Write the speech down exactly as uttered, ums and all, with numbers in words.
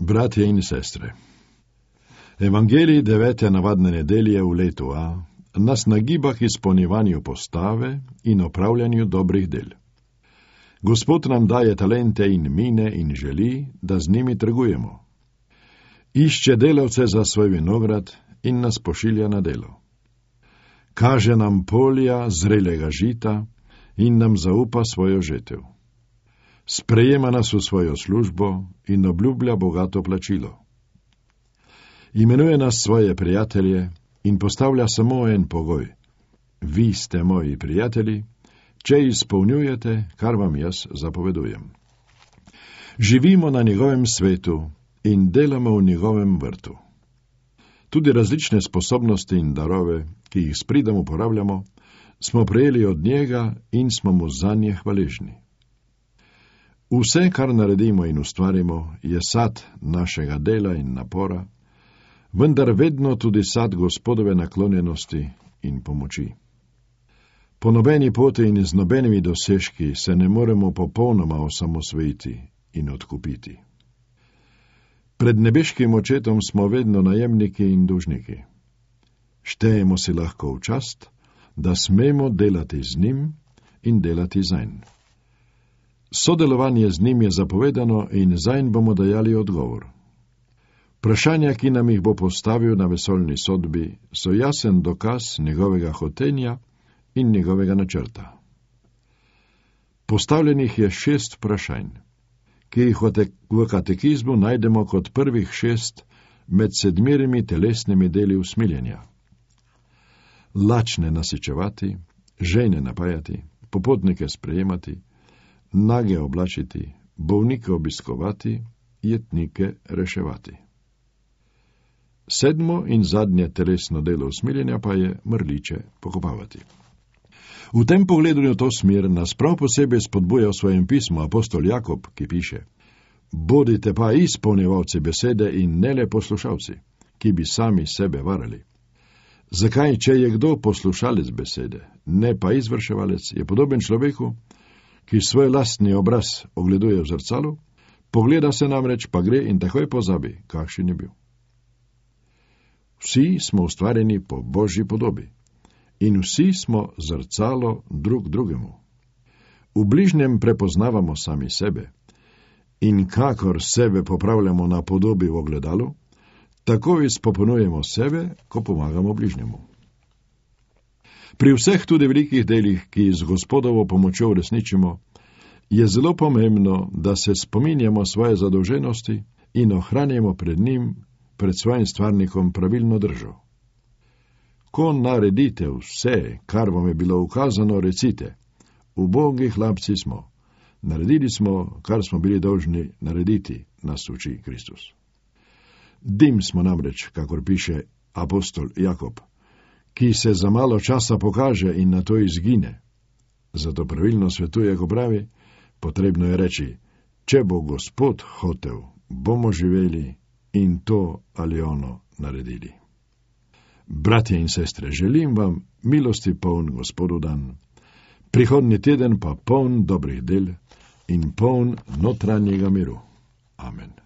Bratje in sestre, Evangelij devete navadne nedelje v letu A nas nagiba k izpolnjevanju postave in opravljanju dobrih del. Gospod nam daje talente in mine in želi, da z njimi trgujemo. Išče delavce za svoj vinograd in nas pošilja na delo. Kaže nam polja zrelega žita in nam zaupa svojo žetev. Sprejema nas v svojo službo in obljublja bogato plačilo. Imenuje nas svoje prijatelje in postavlja samo en pogoj. Vi ste moji prijatelji, če izpolnjujete, kar vam jaz zapovedujem. Živimo na njegovem svetu in delamo v njegovem vrtu. Tudi različne sposobnosti in darove, ki jih s pridom uporabljamo, smo prejeli od njega in smo mu zanje hvaležni. Vse, kar naredimo in ustvarimo, je sad našega dela in napora, vendar vedno tudi sad Gospodove naklonjenosti in pomoči. Po nobeni poti in z nobenimi dosežki se ne moremo popolnoma osamosvojiti in odkupiti. Pred nebeškim očetom smo vedno najemniki in dolžniki. Štejemo si lahko v čast, da smemo delati z njim in delati zanj. Sodelovanje z njim je zapovedano in zanj bomo dajali odgovor. Vprašanja, ki nam jih bo postavil na vesoljni sodbi, so jasen dokaz njegovega hotenja in njegovega načrta. Postavljenih je šest vprašanj, ki jih v katekizmu najdemo kot prvih šest med sedmirimi telesnimi deli usmiljenja. Lačne nasičevati, žejne napajati, popotnike sprejemati, nage oblačiti, bolnike obiskovati, jetnike reševati. Sedmo in zadnje telesno delo usmiljenja pa je mrliče pokopavati. V tem pogledu v to smer nas prav posebej spodbuja v svojem pismu apostol Jakob, ki piše: Bodite pa izpolnjevalci besede in ne le poslušalci, ki bi sami sebe varali. Zakaj, če je kdo poslušalec besede, ne pa izvrševalec, je podoben človeku, ki svoj lastni obraz ogleduje v zrcalu, pogleda se namreč, pa gre in takoj pozabi, kakšen je bil. Vsi smo ustvarjeni po Božji podobi in vsi smo zrcalo drug drugemu. V bližnjem prepoznavamo sami sebe in kakor sebe popravljamo na podobi v ogledalu, tako izpopolnjujemo sebe, ko pomagamo bližnjemu. Pri vseh tudi velikih delih, ki z Gospodovo pomočjo uresničimo, je zelo pomembno, da se spominjamo svoje zadolženosti in ohranjamo pred njim, pred svojim stvarnikom pravilno držo. Ko naredite vse, kar vam je bilo ukazano, recite: Ubogi hlapci smo, naredili smo, kar smo bili dolžni narediti, nas uči Kristus. Dim smo namreč, kakor piše apostol Jakob, ki se za malo časa pokaže in na to izgine. Zato pravilno svetuje, ko pravi: potrebno je reči, če bo Gospod hotel, bomo živeli in to ali ono naredili. Bratje in sestre, želim vam milosti poln Gospodu dan, prihodnji teden pa poln dobrih del in poln notranjega miru. Amen.